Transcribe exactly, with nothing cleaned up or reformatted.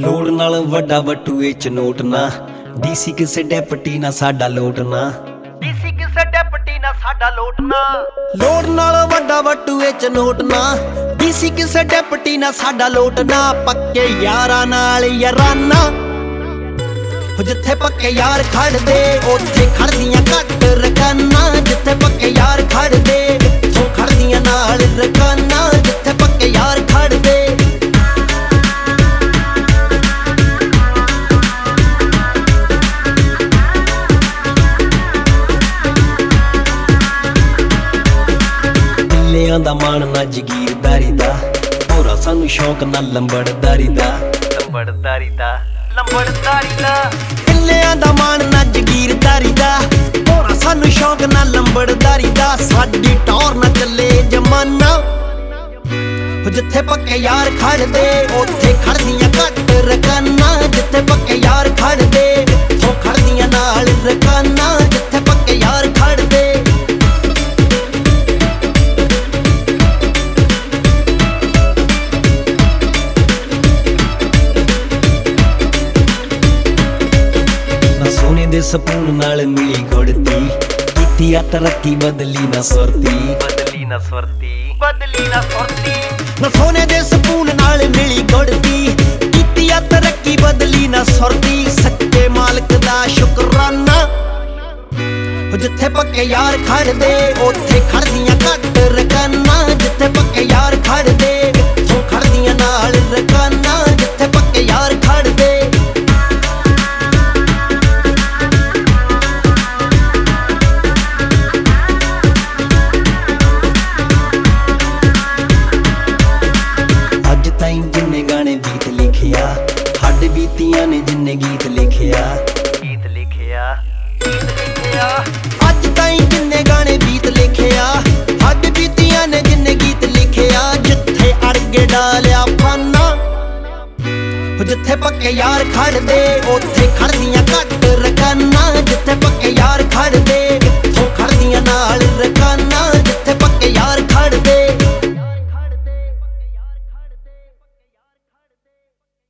ਲੋੜ ਨਾਲ ਵੱਡਾ ਵੱਟੂ ਇਹ ਚ ਨੋਟ ਨਾ, ਡੀਸੀ ਕਿਸੇ ਡੈਪਟੀ ਨਾ ਸਾਡਾ ਲੋਟ ਨਾ, ਡੀਸੀ ਕਿਸੇ ਡੈਪਟੀ ਨਾ ਸਾਡਾ ਲੋਟ ਨਾ। ਲੋੜ ਨਾਲ ਵੱਡਾ ਵੱਟੂ ਇਹ ਚ ਨੋਟ ਨਾ, ਡੀਸੀ ਕਿਸੇ ਡੈਪਟੀ ਨਾ ਸਾਡਾ ਲੋਟ ਨਾ। ਪੱਕੇ ਯਾਰਾਂ ਨਾਲ ਯਾਰਾਨਾ, ਜਿੱਥੇ ਪੱਕੇ ਯਾਰ ਖੜਦੇ ਉੱਥੇ ਖੜਦੀਆਂ ਘੱਟ ਰਕਾਨਾ। ਜਿੱਥੇ ਪੱਕੇ ਯਾਰ ਖੜਦੇ ਉੱਥੋਂ ਖੜਦੀਆਂ ਨਾਲ ਰਕਾਨਾ। ਜਿੱਥੇ ਪੱਕੇ ਯਾਰ ਖੜਦੇ ਦਿੱਲਿਆਂ ਦਾ ਮਾਣ ਨਾ ਜਗੀਰਦਾਰੀ ਦਾ, ਹੋਰਾ ਸਾਨੂੰ ਸ਼ੌਕ ਨਾ ਲੰਬੜਦਾਰੀ ਦਾ, ਲੰਬੜਦਾਰੀ ਦਾ ਲੰਬੜਦਾਰੀ ਦਾ। ਕਿੱਲਿਆਂ ਦਾ ਮਾਣ ਨਾ ਜਗੀਰਦਾਰੀ ਦਾ, ਹੋਰਾ ਸਾਨੂੰ ਸ਼ੌਕ ਨਾ ਲੰਬੜਦਾਰੀ ਦਾ। ਸਾਡੀ ਟੌਰ ਨਾ ਚੱਲੇ ਜਮਾਨਾ, ਜਿੱਥੇ ਪੱਕੇ ਯਾਰ ਖੜਦੇ ਉੱਥੇ ਖੜਦੀਆਂ ਘੱਟ ਰਕਾਨਾ। ਜਿੱਥੇ ਪੱਕੇ ਯਾਰ ਖੜਦੇ ਉੱਥੋਂ ਖੜਦੀਆਂ ਨਾਲ ਰਕਾਨਾ। ਜਿੱਥੇ ਪੱਕੇ ਯਾਰ ਖੜਦੇ ਸੋਨੇ ਦੇ ਸਪੂਨ ਨਾਲ ਮਿਲੀ ਗੁੜਤੀ, ਕੀਤੀ ਆ ਤਰੱਕੀ ਬਦਲੀ ਨਾ ਸੁਰਤੀ, ਬਦਲੀ ਨਾ ਸੁਰਤੀ ਬਦਲੀ ਨਾ ਸੁਰਤੀ। ਨਾ ਸੋਨੇ ਦੇ ਸਪੂਨ ਨਾਲ ਮਿਲੀ ਗੁੜਤੀ, ਕੀਤੀ ਆ ਤਰੱਕੀ ਬਦਲੀ ਨਾ ਸੁਰਤੀ। ਸੱਚੇ ਮਾਲਕ ਦਾ ਸ਼ੁਕਰਾਨਾ, ਜਿੱਥੇ ਪੱਕੇ ਯਾਰ ਖੜਦੇ ਉੱਥੇ ਖੜਦੀਆਂ ਘੱਟ ਰਕਾਨਾ। ਜਿੱਥੇ ਪੱਕੇ ਯਾਰ ਖੜਦੇ ਉੱਥੋਂ ਖੜਦੀਆਂ ਨਾਲ ਰਕਾਨਾ। ਜਿੱਥੇ ਪੱਕੇ ਯਾਰ ਖੜਦੇ ਜਿੰਨੇ ਗਾਣੇ ਗੀਤ ਲਿਖਿਆ, ਹੱਡ ਬੀਤੀਆਂ ਨੇ ਜਿੰਨੇ ਗੀਤ ਲਿਖਿਆ, ਗੀਤ ਲਿਖਿਆ ਗੀਤ ਲਿਖਿਆ। ਅੱਜ ਤਾਈਂ ਜਿੰਨੇ ਗਾਣੇ ਗੀਤ ਲਿਖਿਆ, ਹੱਡ ਬੀਤੀਆਂ ਨੇ ਜਿੰਨੇ ਗੀਤ ਲਿਖਿਆ। ਜਿੱਥੇ ਅੜਗੇ ਡਾਲਿਆ ਫਾਨਾ, ਜਿੱਥੇ ਪੱਕੇ ਯਾਰ ਖੜਦੇ ਉੱਥੇ ਖੜਦੀਆਂ ਘੱਟ